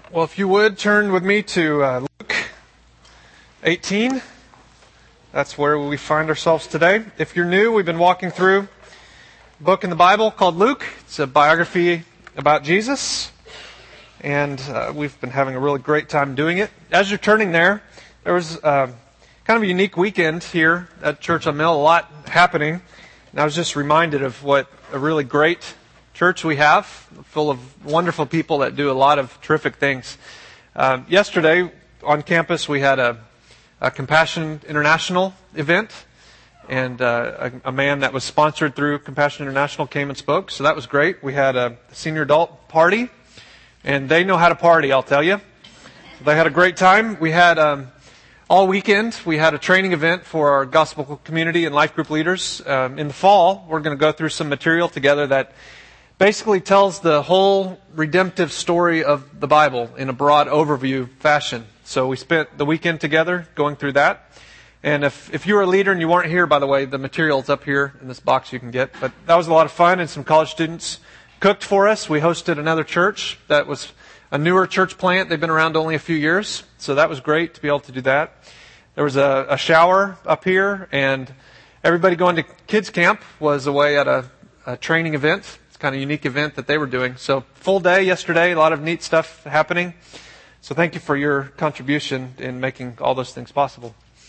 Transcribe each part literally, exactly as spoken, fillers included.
Well, if you would, turn with me to uh, Luke eighteen. That's where we find ourselves today. If you're new, we've been walking through a book in the Bible called Luke. It's a biography about Jesus, and uh, we've been having a really great time doing it. As you're turning there, there was uh, kind of a unique weekend here at Church on Mill, a lot happening, and I was just reminded of what a really great church we have, full of wonderful people that do a lot of terrific things. Uh, yesterday on campus we had a, a Compassion International event, and uh, a, a man that was sponsored through Compassion International came and spoke, so that was great. We had a senior adult party, and they know how to party, I'll tell you. They had a great time. We had um, all weekend we had a training event for our gospel community and life group leaders. Um, in the fall, we're going to go through some material together that basically tells the whole redemptive story of the Bible in a broad overview fashion. So we spent the weekend together going through that. And if, if you were a leader and you weren't here, by the way, the material's up here in this box you can get. But that was a lot of fun, and some college students cooked for us. We hosted another church that was a newer church plant. They've been around only a few years. So that was great to be able to do that. There was a, a shower up here, and everybody going to kids camp was away at a, a training event. Kind of unique event that they were doing. So full day yesterday, a lot of neat stuff happening. So thank you for your contribution in making all those things possible.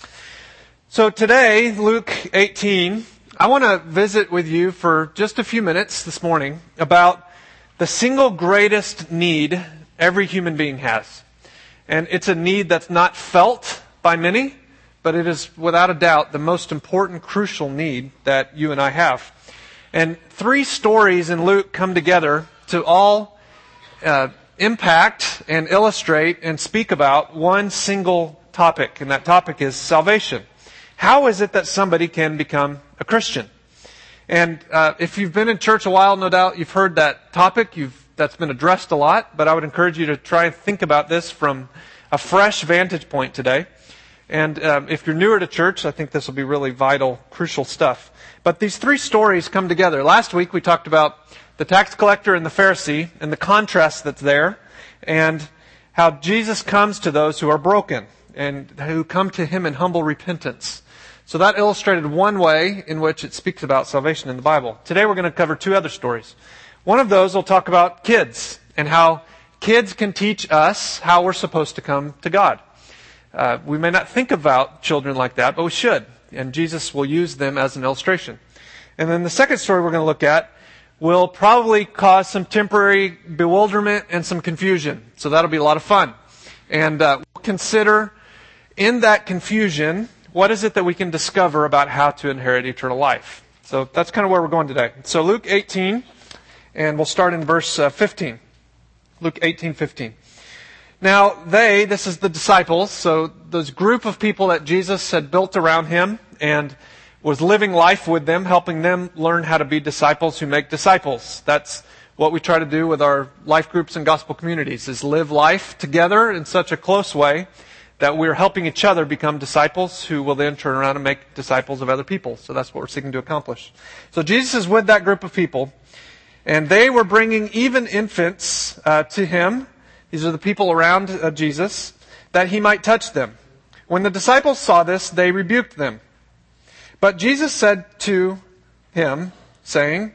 So today, Luke eighteen, I want to visit with you for just a few minutes this morning about the single greatest need every human being has. And it's a need that's not felt by many, but it is without a doubt the most important, crucial need that you and I have. And three stories in Luke come together to all uh, impact and illustrate and speak about one single topic. And that topic is salvation. How is it that somebody can become a Christian? And uh, if you've been in church a while, no doubt you've heard that topic. You've that's been addressed a lot. But I would encourage you to try and think about this from a fresh vantage point today. And um, if you're newer to church, I think this will be really vital, crucial stuff. But these three stories come together. Last week we talked about the tax collector and the Pharisee and the contrast that's there, and how Jesus comes to those who are broken and who come to Him in humble repentance. So that illustrated one way in which it speaks about salvation in the Bible. Today we're going to cover two other stories. One of those will talk about kids and how kids can teach us how we're supposed to come to God. Uh, we may not think about children like that, but we should. And Jesus will use them as an illustration. And then the second story we're going to look at will probably cause some temporary bewilderment and some confusion. So that'll be a lot of fun. And uh, we'll consider in that confusion, what is it that we can discover about how to inherit eternal life? So that's kind of where we're going today. So Luke eighteen, and we'll start in verse uh, fifteen. Luke eighteen fifteen. Now, they, this is the disciples, so those group of people that Jesus had built around Him and was living life with them, helping them learn how to be disciples who make disciples. That's what we try to do with our life groups and gospel communities, is live life together in such a close way that we're helping each other become disciples who will then turn around and make disciples of other people. So that's what we're seeking to accomplish. So Jesus is with that group of people, and they were bringing even infants uh, to Him. These are the people around uh, Jesus, that He might touch them. When the disciples saw this, they rebuked them. But Jesus said to him, saying,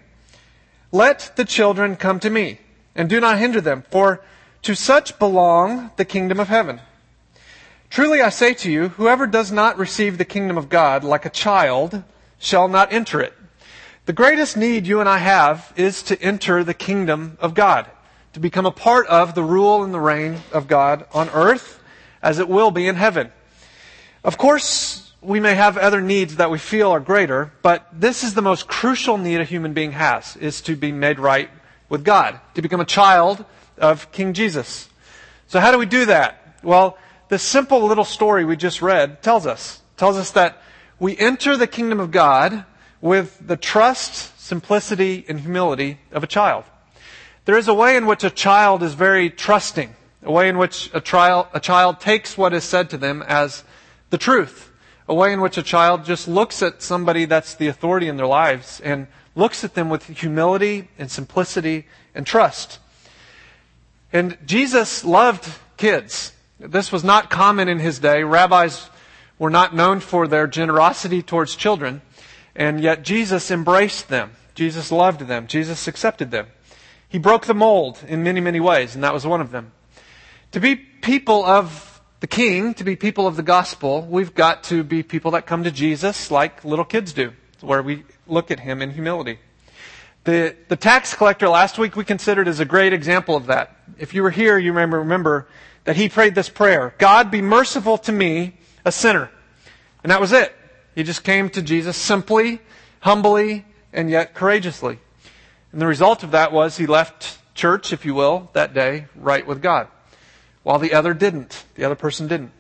"Let the children come to me, and do not hinder them, for to such belong the kingdom of heaven. Truly I say to you, whoever does not receive the kingdom of God like a child shall not enter it." The greatest need you and I have is to enter the kingdom of God, to become a part of the rule and the reign of God on earth as it will be in heaven. Of course, we may have other needs that we feel are greater, but this is the most crucial need a human being has, is to be made right with God, to become a child of King Jesus. So how do we do that? Well, this simple little story we just read tells us, tells us that we enter the kingdom of God with the trust, simplicity, and humility of a child. There is a way in which a child is very trusting, a way in which a, trial, a child takes what is said to them as the truth, a way in which a child just looks at somebody that's the authority in their lives and looks at them with humility and simplicity and trust. And Jesus loved kids. This was not common in his day. Rabbis were not known for their generosity towards children, and yet Jesus embraced them. Jesus loved them. Jesus accepted them. He broke the mold in many, many ways, and that was one of them. To be people of the King, to be people of the gospel, we've got to be people that come to Jesus like little kids do, where we look at him in humility. The, the tax collector last week we considered as a great example of that. If you were here, you remember, remember that he prayed this prayer, God be merciful to me, a sinner. And that was it. He just came to Jesus simply, humbly, and yet courageously. And the result of that was he left church, if you will, that day, right with God, while the other didn't. The other person didn't.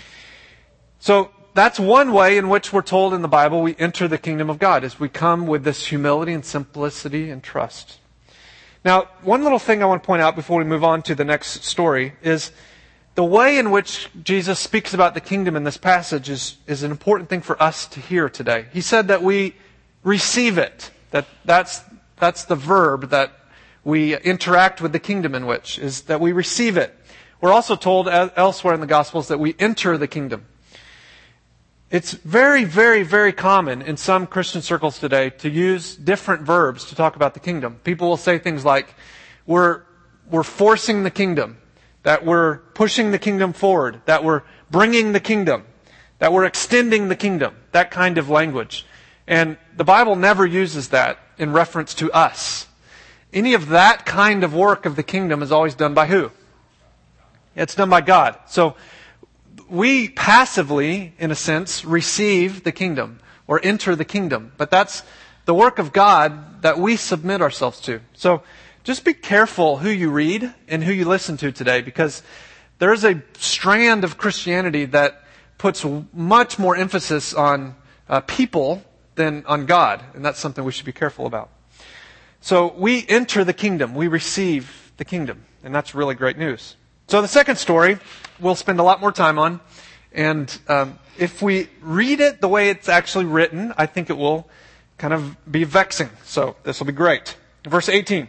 So that's one way in which we're told in the Bible we enter the kingdom of God, is we come with this humility and simplicity and trust. Now, one little thing I want to point out before we move on to the next story is the way in which Jesus speaks about the kingdom in this passage is, is an important thing for us to hear today. He said that we receive it. That that's, that's the verb that we interact with the kingdom in which, is that we receive it. We're also told elsewhere in the Gospels that we enter the kingdom. It's very, very, very common in some Christian circles today to use different verbs to talk about the kingdom. People will say things like, we're, we're forcing the kingdom, that we're pushing the kingdom forward, that we're bringing the kingdom, that we're extending the kingdom, that kind of language. And the Bible never uses that in reference to us. Any of that kind of work of the kingdom is always done by who? It's done by God. So we passively, in a sense, receive the kingdom or enter the kingdom. But that's the work of God that we submit ourselves to. So just be careful who you read and who you listen to today, because there is a strand of Christianity that puts much more emphasis on uh, people than on God. And that's something we should be careful about. So we enter the kingdom. We receive the kingdom. And that's really great news. So the second story we'll spend a lot more time on. And um, if we read it the way it's actually written, I think it will kind of be vexing. So this will be great. Verse eighteen.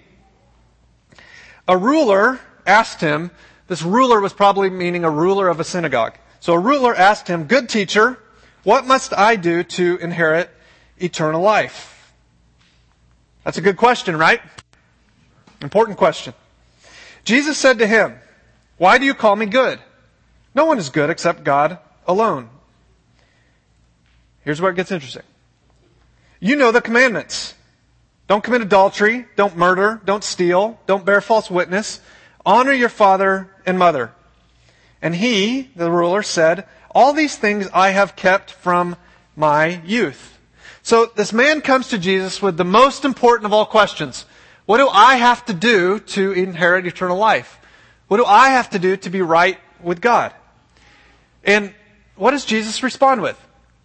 A ruler asked him, this ruler was probably meaning a ruler of a synagogue. So a ruler asked him, good teacher, what must I do to inherit eternal life? That's a good question, right? Important question. Jesus said to him, why do you call me good? No one is good except God alone. Here's where it gets interesting. You know the commandments. Don't commit adultery. Don't murder. Don't steal. Don't bear false witness. Honor your father and mother. And he, the ruler, said, all these things I have kept from my youth. So this man comes to Jesus with the most important of all questions. What do I have to do to inherit eternal life? What do I have to do to be right with God? And what does Jesus respond with?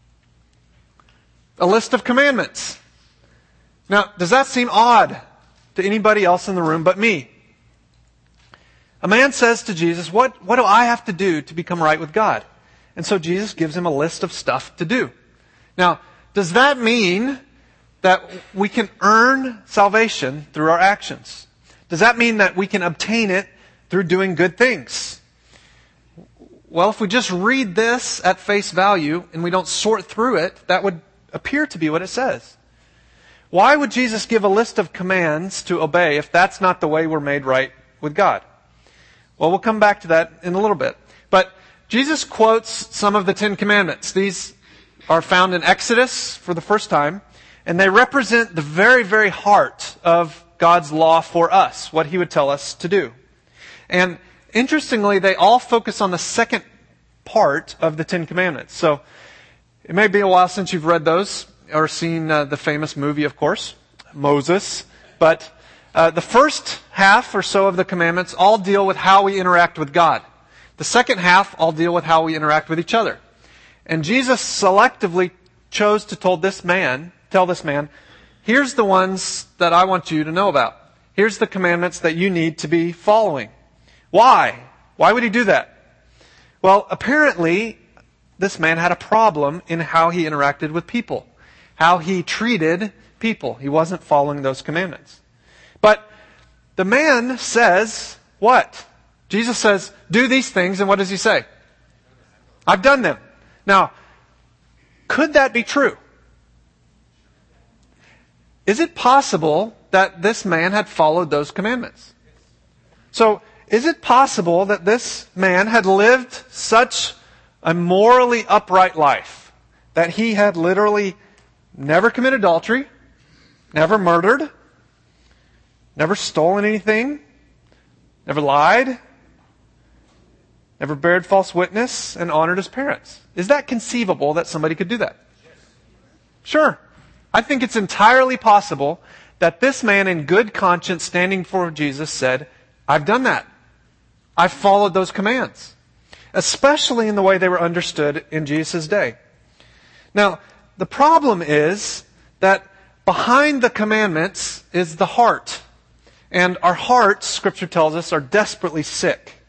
A list of commandments. Now, does that seem odd to anybody else in the room but me? A man says to Jesus, what, what do I have to do to become right with God? And so Jesus gives him a list of stuff to do. Now, does that mean that we can earn salvation through our actions? Does that mean that we can obtain it through doing good things? Well, if we just read this at face value and we don't sort through it, that would appear to be what it says. Why would Jesus give a list of commands to obey if that's not the way we're made right with God? Well, we'll come back to that in a little bit. But Jesus quotes some of the Ten Commandments. These are found in Exodus for the first time, and they represent the very, very heart of God's law for us, what He would tell us to do. And interestingly, they all focus on the second part of the Ten Commandments. So it may be a while since you've read those or seen uh, the famous movie, of course, Moses. But uh, the first half or so of the commandments all deal with how we interact with God. The second half all deal with how we interact with each other. And Jesus selectively chose to tell this man, tell this man, here's the ones that I want you to know about. Here's the commandments that you need to be following. Why? Why would he do that? Well, apparently, this man had a problem in how he interacted with people, how he treated people. He wasn't following those commandments. But the man says, what? Jesus says, do these things, and what does he say? I've done them. Now, could that be true? Is it possible that this man had followed those commandments? So, is it possible that this man had lived such a morally upright life that he had literally never committed adultery, never murdered, never stolen anything, never lied, never bared false witness, and honored his parents? Is that conceivable that somebody could do that? Sure. I think it's entirely possible that this man in good conscience standing before Jesus said, I've done that. I've followed those commands. Especially in the way they were understood in Jesus' day. Now, the problem is that behind the commandments is the heart. And our hearts, Scripture tells us, are desperately sick.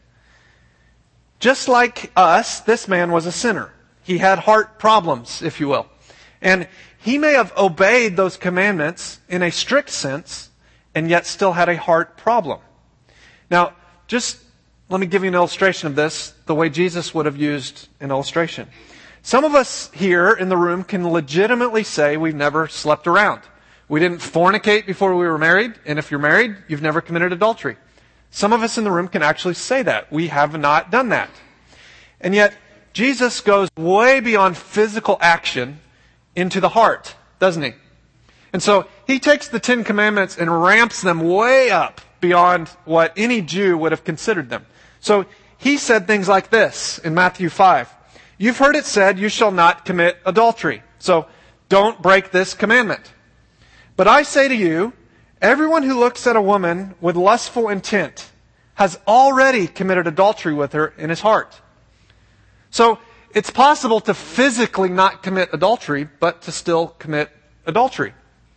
Just like us, this man was a sinner. He had heart problems, if you will. And he may have obeyed those commandments in a strict sense, and yet still had a heart problem. Now, just let me give you an illustration of this, the way Jesus would have used an illustration. Some of us here in the room can legitimately say we've never slept around. We didn't fornicate before we were married, and if you're married, you've never committed adultery. Some of us in the room can actually say that. We have not done that. And yet, Jesus goes way beyond physical action into the heart, doesn't he? And so, he takes the Ten Commandments and ramps them way up beyond what any Jew would have considered them. So, he said things like this in Matthew five. You've heard it said, you shall not commit adultery. So, don't break this commandment. But I say to you, everyone who looks at a woman with lustful intent has already committed adultery with her in his heart. So, it's possible to physically not commit adultery, but to still commit adultery.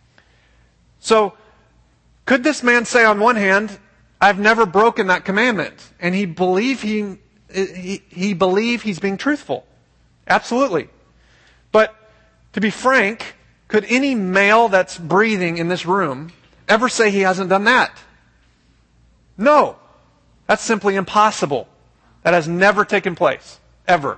So, could this man say on one hand, I've never broken that commandment, and he believe he, he, he believe he's being truthful? Absolutely. But, to be frank, could any male that's breathing in this room ever say he hasn't done that? No. That's simply impossible. That has never taken place. Ever.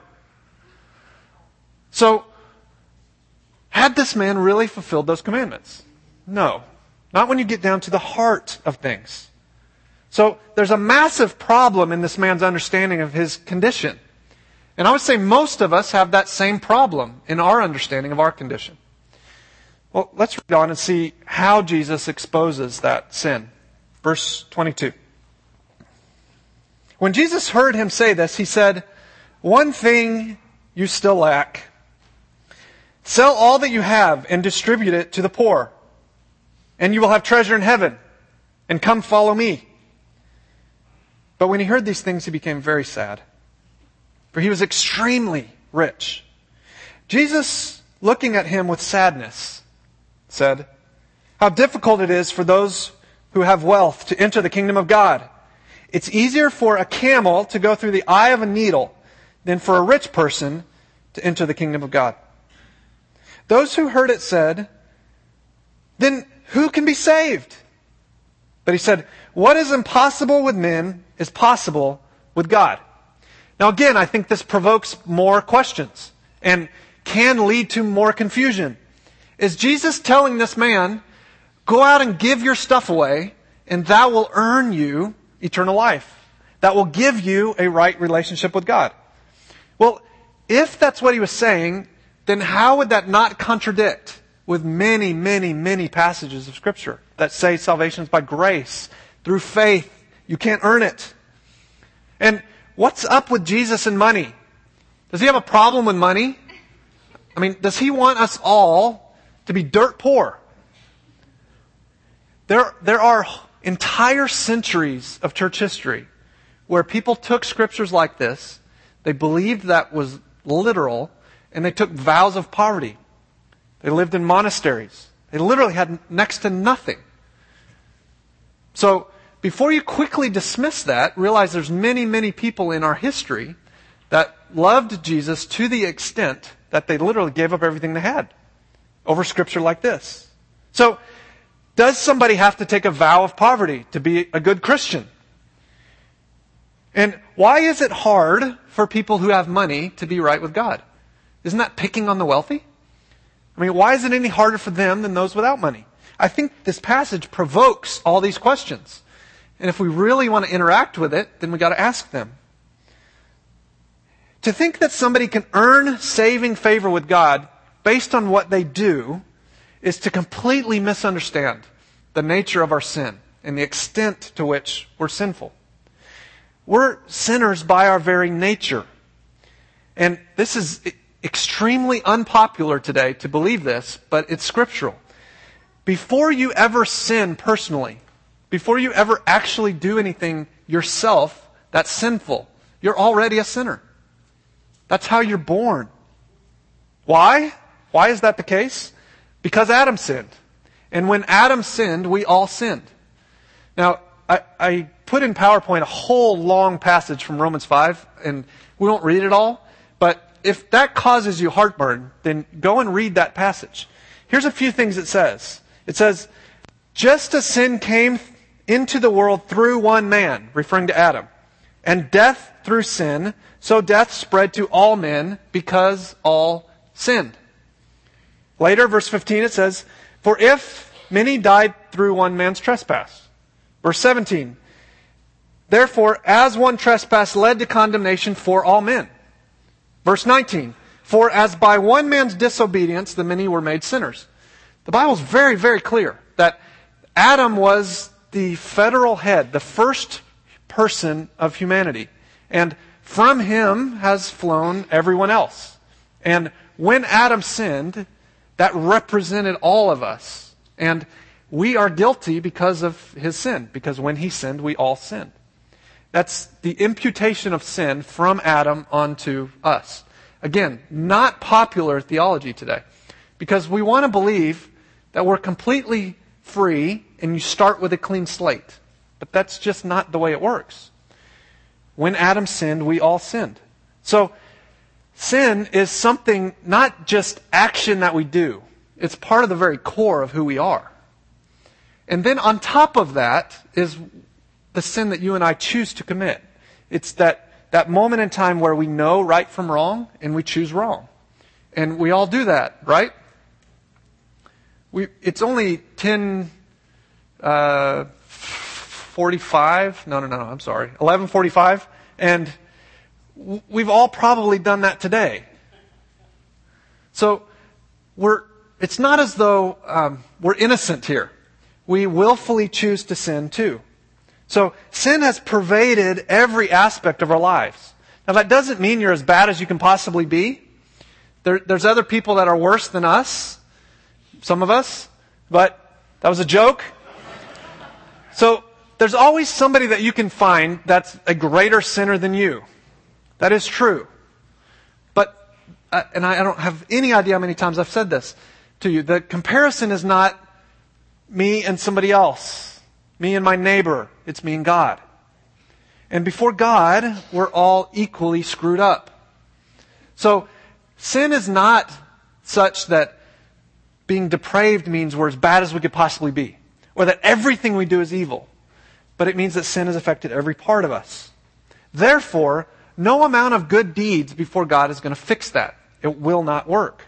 So, had this man really fulfilled those commandments? No. Not when you get down to the heart of things. So, there's a massive problem in this man's understanding of his condition. And I would say most of us have that same problem in our understanding of our condition. Well, let's read on and see how Jesus exposes that sin. Verse twenty-two. When Jesus heard him say this, he said, one thing you still lack. Sell all that you have and distribute it to the poor, and you will have treasure in heaven. And come follow me. But when he heard these things, he became very sad, for he was extremely rich. Jesus, looking at him with sadness, said, how difficult it is for those who have wealth to enter the kingdom of God. It's easier for a camel to go through the eye of a needle than for a rich person to enter the kingdom of God. Those who heard it said, then who can be saved? But he said, what is impossible with men is possible with God. Now again, I think this provokes more questions and can lead to more confusion. Is Jesus telling this man, go out and give your stuff away, and that will earn you eternal life? That will give you a right relationship with God? Well, if that's what he was saying, then how would that not contradict with many, many, many passages of Scripture that say salvation is by grace, through faith? You can't earn it. And what's up with Jesus and money? Does he have a problem with money? I mean, does he want us all to be dirt poor? There, there are entire centuries of church history where people took scriptures like this, they believed that was literal, and they took vows of poverty. They lived in monasteries. They literally had next to nothing. So, before you quickly dismiss that, realize there's many, many people in our history that loved Jesus to the extent that they literally gave up everything they had over scripture like this. So, does somebody have to take a vow of poverty to be a good Christian? And why is it hard for people who have money to be right with God? Isn't that picking on the wealthy? I mean, why is it any harder for them than those without money? I think this passage provokes all these questions. And if we really want to interact with it, then we got to ask them. To think that somebody can earn saving favor with God based on what they do is to completely misunderstand the nature of our sin and the extent to which we're sinful. We're sinners by our very nature. And this is extremely unpopular today to believe this, but it's scriptural. Before you ever sin personally, before you ever actually do anything yourself that's sinful, you're already a sinner. That's how you're born. Why? Why is that the case? Because Adam sinned. And when Adam sinned, we all sinned. Now, I, I put in PowerPoint a whole long passage from Romans five, and we won't read it all, but if that causes you heartburn, then go and read that passage. Here's a few things it says. It says, just as sin came into the world through one man, referring to Adam, and death through sin, so death spread to all men because all sinned. Later, verse fifteen, it says, for if many died through one man's trespass. Verse seventeen, therefore, as one trespass led to condemnation for all men. Verse nineteen, for as by one man's disobedience the many were made sinners. The Bible's very, very clear that Adam was the federal head, the first person of humanity. And from him has flown everyone else. And when Adam sinned, that represented all of us. And we are guilty because of his sin. Because when he sinned, we all sinned. That's the imputation of sin from Adam onto us. Again, not popular theology today. Because we want to believe that we're completely free and you start with a clean slate. But that's just not the way it works. When Adam sinned, we all sinned. So, sin is something, not just action that we do. It's part of the very core of who we are. And then on top of that is the sin that you and I choose to commit. It's that, that moment in time where we know right from wrong and we choose wrong. And we all do that, right? We, it's only ten forty-five. No, no, no, I'm sorry. eleven forty-five. And we've all probably done that today. So we're, it's not as though um, we're innocent here. We willfully choose to sin too. So sin has pervaded every aspect of our lives. Now that doesn't mean you're as bad as you can possibly be. There, there's other people that are worse than us. Some of us. But that was a joke. So there's always somebody that you can find that's a greater sinner than you. That is true. But, uh, and I, I don't have any idea how many times I've said this to you. The comparison is not me and somebody else. Me and my neighbor. It's me and God. And before God, we're all equally screwed up. So, sin is not such that being depraved means we're as bad as we could possibly be. Or that everything we do is evil. But it means that sin has affected every part of us. Therefore, no amount of good deeds before God is going to fix that. It will not work.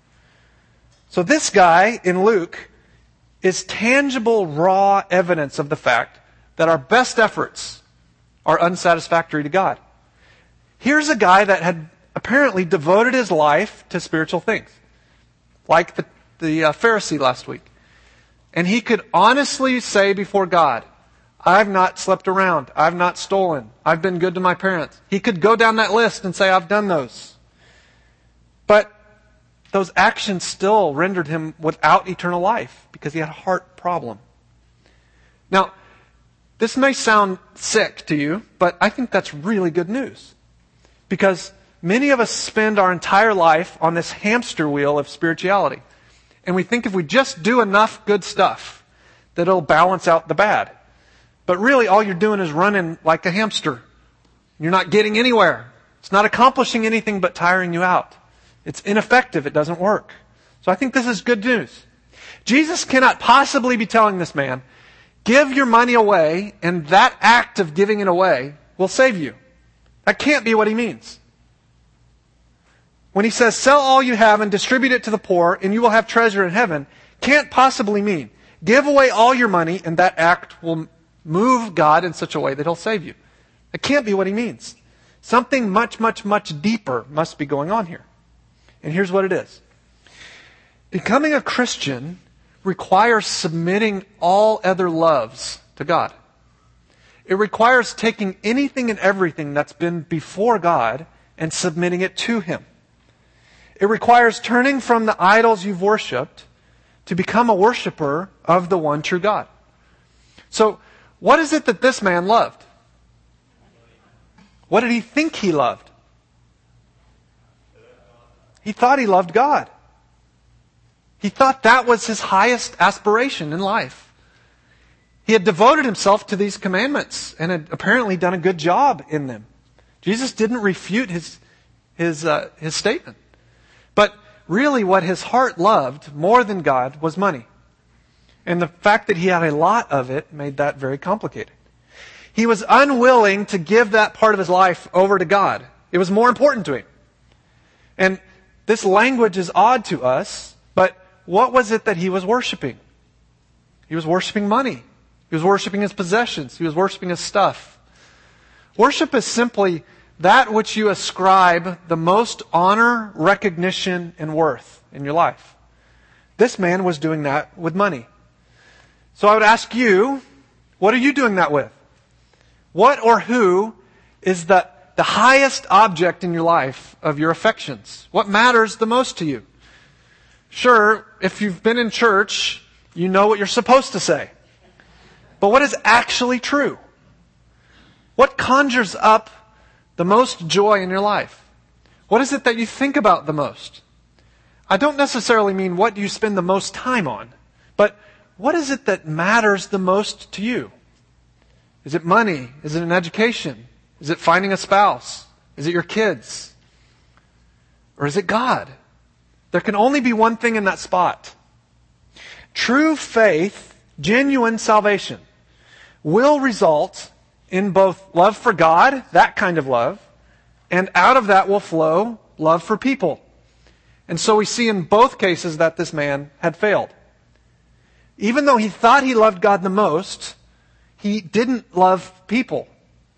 So this guy in Luke is tangible, raw evidence of the fact that our best efforts are unsatisfactory to God. Here's a guy that had apparently devoted his life to spiritual things. Like the, the uh, Pharisee last week. And he could honestly say before God, I've not slept around. I've not stolen. I've been good to my parents. He could go down that list and say, I've done those. But those actions still rendered him without eternal life because he had a heart problem. Now, this may sound sick to you, but I think that's really good news. Because many of us spend our entire life on this hamster wheel of spirituality. And we think if we just do enough good stuff, that it'll balance out the bad. But really, all you're doing is running like a hamster. You're not getting anywhere. It's not accomplishing anything but tiring you out. It's ineffective. It doesn't work. So I think this is good news. Jesus cannot possibly be telling this man, give your money away, and that act of giving it away will save you. That can't be what he means. When he says, sell all you have and distribute it to the poor, and you will have treasure in heaven, can't possibly mean, give away all your money, and that act will move God in such a way that he'll save you. That can't be what he means. Something much, much, much deeper must be going on here. And here's what it is. Becoming a Christian requires submitting all other loves to God. It requires taking anything and everything that's been before God and submitting it to Him. It requires turning from the idols you've worshipped to become a worshiper of the one true God. So, what is it that this man loved? What did he think he loved? He thought he loved God. He thought that was his highest aspiration in life. He had devoted himself to these commandments and had apparently done a good job in them. Jesus didn't refute his, his, uh, his statement. But really what his heart loved more than God was money. And the fact that he had a lot of it made that very complicated. He was unwilling to give that part of his life over to God. It was more important to him. And this language is odd to us, but what was it that he was worshiping? He was worshiping money. He was worshiping his possessions. He was worshiping his stuff. Worship is simply that which you ascribe the most honor, recognition, and worth in your life. This man was doing that with money. So I would ask you, what are you doing that with? What or who is the, the highest object in your life of your affections? What matters the most to you? Sure, if you've been in church, you know what you're supposed to say. But what is actually true? What conjures up the most joy in your life? What is it that you think about the most? I don't necessarily mean what do you spend the most time on, but what is it that matters the most to you? Is it money? Is it an education? Is it finding a spouse? Is it your kids? Or is it God? There can only be one thing in that spot. True faith, genuine salvation, will result in both love for God, that kind of love, and out of that will flow love for people. And so we see in both cases that this man had failed. Even though he thought he loved God the most, he didn't love people.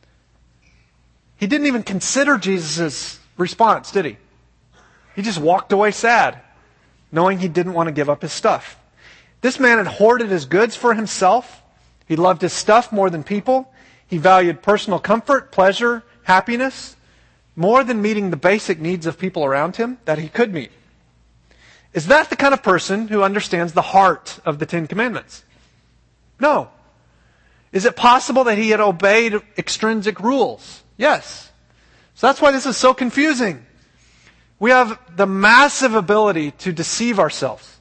He didn't even consider Jesus' response, did he? He just walked away sad, knowing he didn't want to give up his stuff. This man had hoarded his goods for himself. He loved his stuff more than people. He valued personal comfort, pleasure, happiness, more than meeting the basic needs of people around him that he could meet. Is that the kind of person who understands the heart of the Ten Commandments? No. Is it possible that he had obeyed extrinsic rules? Yes. So that's why this is so confusing. We have the massive ability to deceive ourselves.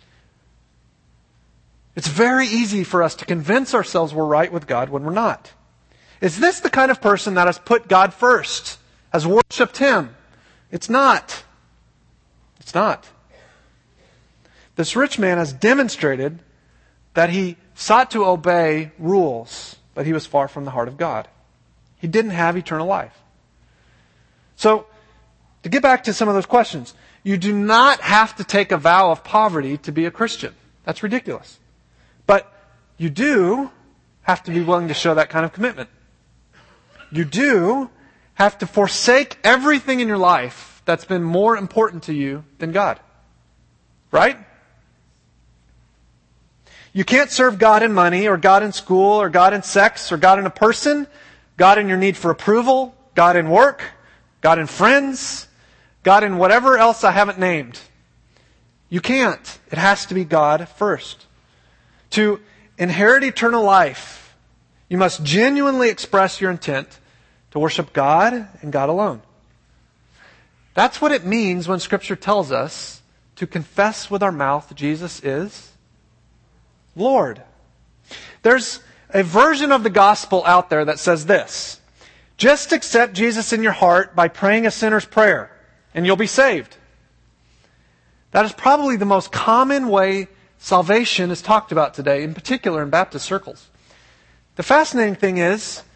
It's very easy for us to convince ourselves we're right with God when we're not. Is this the kind of person that has put God first, has worshipped Him? It's not. It's not. This rich man has demonstrated that he sought to obey rules, but he was far from the heart of God. He didn't have eternal life. So, to get back to some of those questions, you do not have to take a vow of poverty to be a Christian. That's ridiculous. But you do have to be willing to show that kind of commitment. You do have to forsake everything in your life that's been more important to you than God. Right? You can't serve God in money, or God in school, or God in sex, or God in a person, God in your need for approval, God in work, God in friends, God in whatever else I haven't named. You can't. It has to be God first. To inherit eternal life, you must genuinely express your intent to worship God and God alone. That's what it means when Scripture tells us to confess with our mouth Jesus is Lord. There's a version of the gospel out there that says this: just accept Jesus in your heart by praying a sinner's prayer, and you'll be saved. That is probably the most common way salvation is talked about today, in particular in Baptist circles. The fascinating thing is,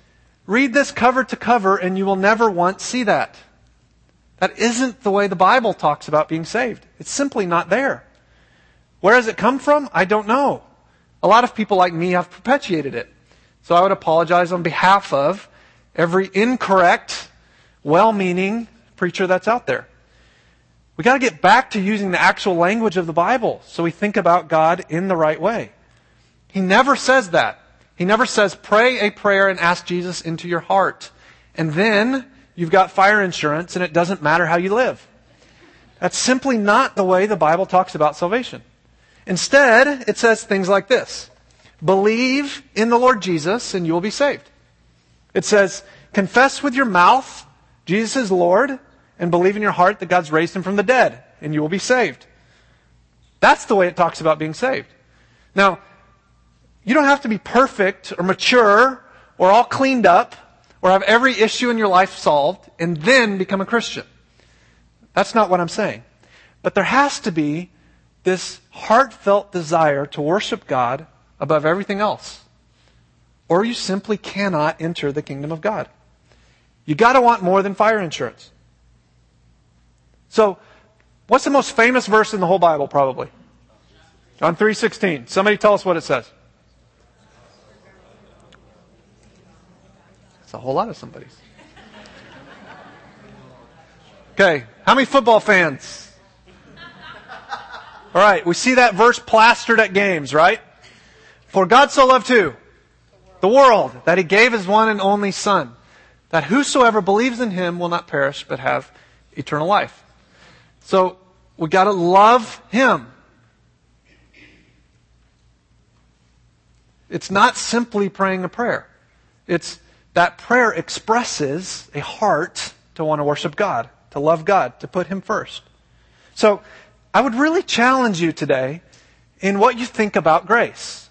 Read this cover to cover and you will never once see that. That isn't the way the Bible talks about being saved. It's simply not there. Where has it come from? I don't know. A lot of people like me have perpetuated it. So I would apologize on behalf of every incorrect, well-meaning preacher that's out there. We got to get back to using the actual language of the Bible so we think about God in the right way. He never says that. He never says, pray a prayer and ask Jesus into your heart. And then you've got fire insurance and it doesn't matter how you live. That's simply not the way the Bible talks about salvation. Instead, it says things like this. Believe in the Lord Jesus and you will be saved. It says, confess with your mouth Jesus is Lord and believe in your heart that God's raised him from the dead and you will be saved. That's the way it talks about being saved. Now, you don't have to be perfect or mature or all cleaned up or have every issue in your life solved and then become a Christian. That's not what I'm saying. But there has to be this heartfelt desire to worship God above everything else. Or you simply cannot enter the kingdom of God. You got to want more than fire insurance. So, what's the most famous verse in the whole Bible probably? John three sixteen. Somebody tell us what it says. It's a whole lot of somebody's. Okay, how many football fans? All right, we see that verse plastered at games, right? For God so loved who? The world, that he gave his one and only Son, that whosoever believes in him will not perish but have eternal life. So, we got to love him. It's not simply praying a prayer. It's that prayer expresses a heart to want to worship God, to love God, to put him first. So, I would really challenge you today in what you think about grace.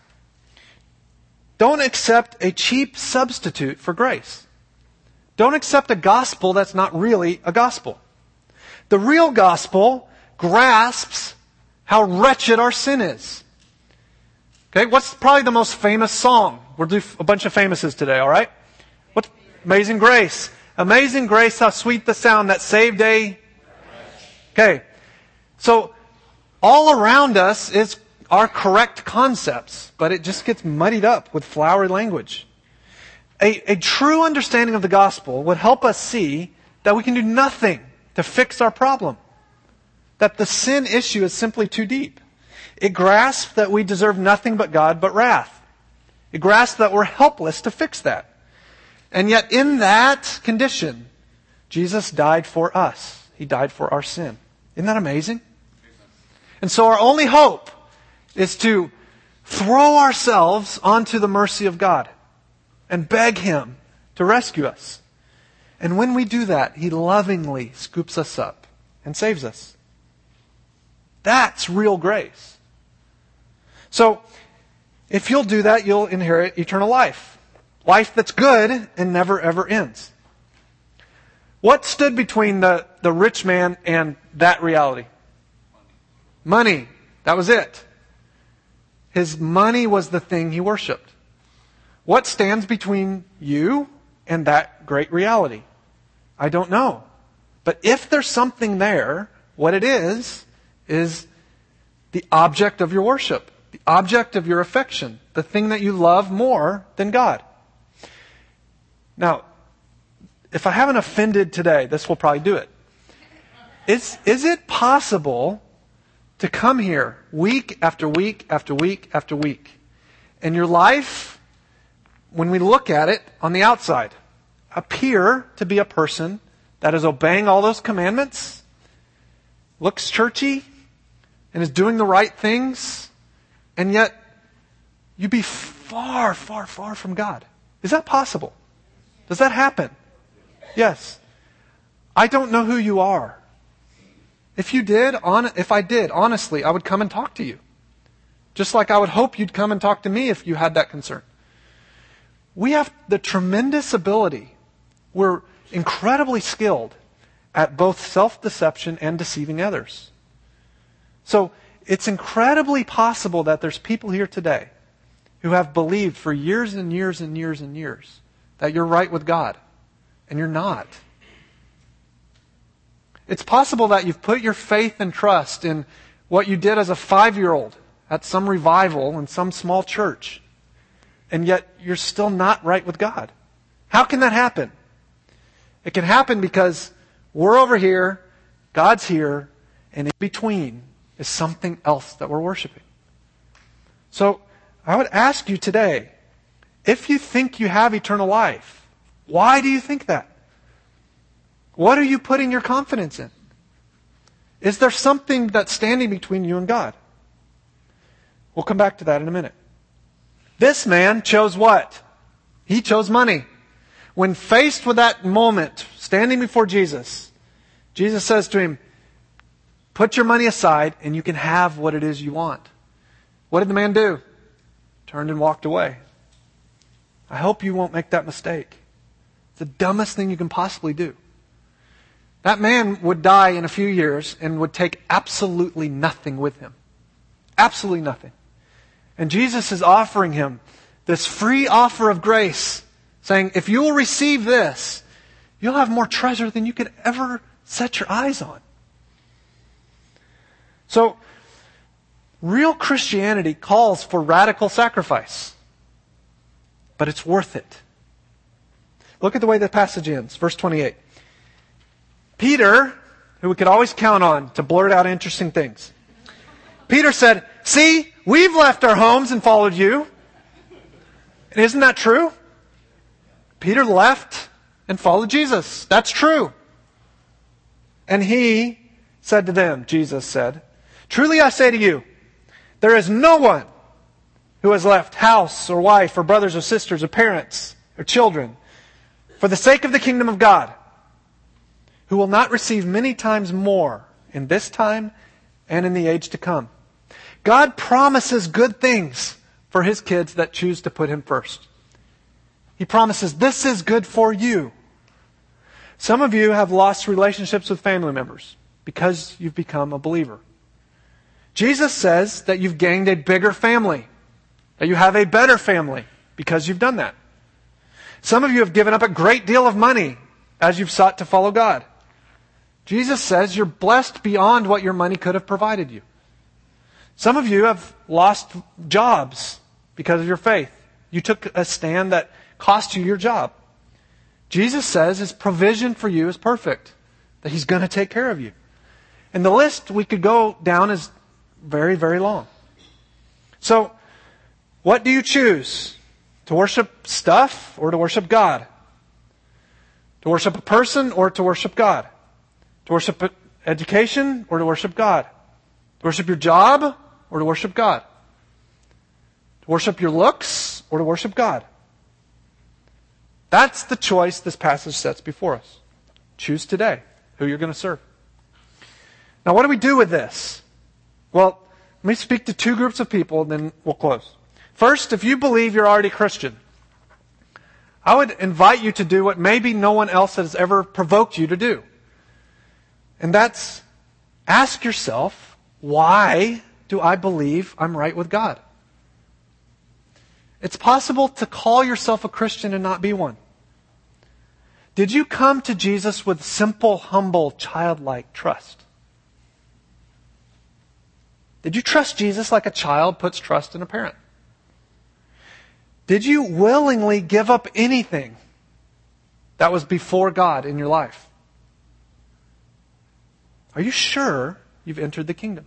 Don't accept a cheap substitute for grace. Don't accept a gospel that's not really a gospel. The real gospel grasps how wretched our sin is. Okay, what's probably the most famous song? We'll do a bunch of famouses today, all right? What's Amazing Grace? Amazing Grace, how sweet the sound that saved a... Okay, so all around us is our correct concepts, but it just gets muddied up with flowery language. A, a true understanding of the gospel would help us see that we can do nothing to fix our problem. That the sin issue is simply too deep. It grasps that we deserve nothing but God, but wrath. It grasps that we're helpless to fix that. And yet in that condition, Jesus died for us. He died for our sin. Isn't that amazing? And so our only hope is to throw ourselves onto the mercy of God and beg him to rescue us. And when we do that, he lovingly scoops us up and saves us. That's real grace. So, if you'll do that, you'll inherit eternal life. Life that's good and never ever ends. What stood between the, the rich man and that reality? Money. That was it. His money was the thing he worshipped. What stands between you and that great reality? I don't know. But if there's something there, what it is, is the object of your worship. The object of your affection. The thing that you love more than God. Now, if I haven't offended today, this will probably do it. Is, is it possible to come here week after week after week after week, and your life, when we look at it on the outside, appear to be a person that is obeying all those commandments, looks churchy, and is doing the right things, and yet you be far, far, far from God? Is that possible? Does that happen? Yes. I don't know who you are. If you did, on, if I did, honestly, I would come and talk to you. Just like I would hope you'd come and talk to me if you had that concern. We have the tremendous ability. We're incredibly skilled at both self-deception and deceiving others. So, it's incredibly possible that there's people here today who have believed for years and years and years and years that you're right with God, and you're not. It's possible that you've put your faith and trust in what you did as a five-year-old at some revival in some small church, and yet you're still not right with God. How can that happen? It can happen because we're over here, God's here, and in between is something else that we're worshiping. So I would ask you today, if you think you have eternal life, why do you think that? What are you putting your confidence in? Is there something that's standing between you and God? We'll come back to that in a minute. This man chose what? He chose money. When faced with that moment, standing before Jesus, Jesus says to him, put your money aside and you can have what it is you want. What did the man do? Turned and walked away. I hope you won't make that mistake. It's the dumbest thing you can possibly do. That man would die in a few years and would take absolutely nothing with him. Absolutely nothing. And Jesus is offering him this free offer of grace, saying, if you will receive this, you'll have more treasure than you could ever set your eyes on. So, real Christianity calls for radical sacrifice. But it's worth it. Look at the way the passage ends. Verse twenty-eight. Peter, who we could always count on to blurt out interesting things. Peter said, see, we've left our homes and followed you. And isn't that true? Peter left and followed Jesus. That's true. And he said to them, Jesus said, truly I say to you, there is no one who has left house or wife or brothers or sisters or parents or children for the sake of the kingdom of God, who will not receive many times more in this time and in the age to come. God promises good things for His kids that choose to put Him first. He promises this is good for you. Some of you have lost relationships with family members because you've become a believer. Jesus says that you've gained a bigger family, that you have a better family because you've done that. Some of you have given up a great deal of money as you've sought to follow God. Jesus says you're blessed beyond what your money could have provided you. Some of you have lost jobs because of your faith. You took a stand that cost you your job. Jesus says His provision for you is perfect, that He's going to take care of you. And the list we could go down is very, very long. So, what do you choose? To worship stuff or to worship God? To worship a person or to worship God? To worship education or to worship God? To worship your job or to worship God? To worship your looks or to worship God? That's the choice this passage sets before us. Choose today who you're going to serve. Now, what do we do with this? Well, let me speak to two groups of people and then we'll close. First, if you believe you're already Christian, I would invite you to do what maybe no one else has ever provoked you to do. And that's ask yourself, why do I believe I'm right with God? It's possible to call yourself a Christian and not be one. Did you come to Jesus with simple, humble, childlike trust? Did you trust Jesus like a child puts trust in a parent? Did you willingly give up anything that was before God in your life? Are you sure you've entered the kingdom?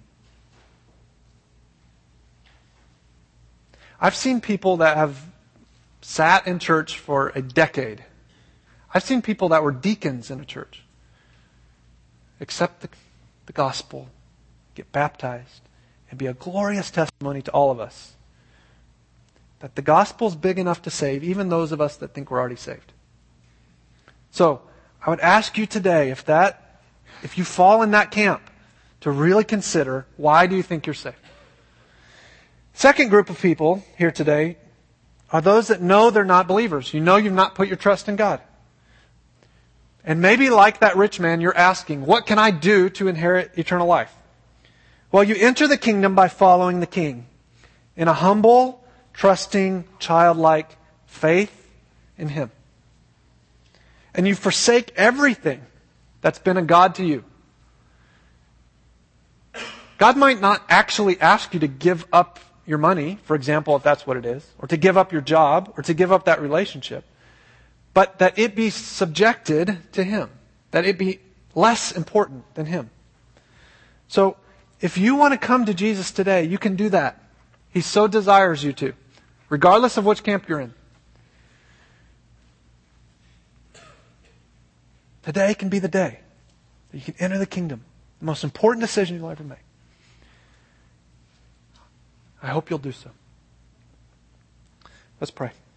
I've seen people that have sat in church for a decade. I've seen people that were deacons in a church accept the, the gospel, get baptized, and be a glorious testimony to all of us that the gospel's big enough to save even those of us that think we're already saved. So, I would ask you today, if that, if you fall in that camp, to really consider, why do you think you're saved? Second group of people here today are those that know they're not believers. You know you've not put your trust in God. And maybe like that rich man, you're asking, what can I do to inherit eternal life? Well, you enter the kingdom by following the King in a humble, trusting, childlike faith in Him. and you forsake everything that's been a God to you, God might not actually ask you to give up your money, for example, if that's what it is, or to give up your job, or to give up that relationship, but that it be subjected to Him, that it be less important than Him. So, if you want to come to Jesus today, you can do that. He so desires you to, regardless of which camp you're in. Today can be the day that you can enter the kingdom, the most important decision you'll ever make. I hope you'll do so. Let's pray.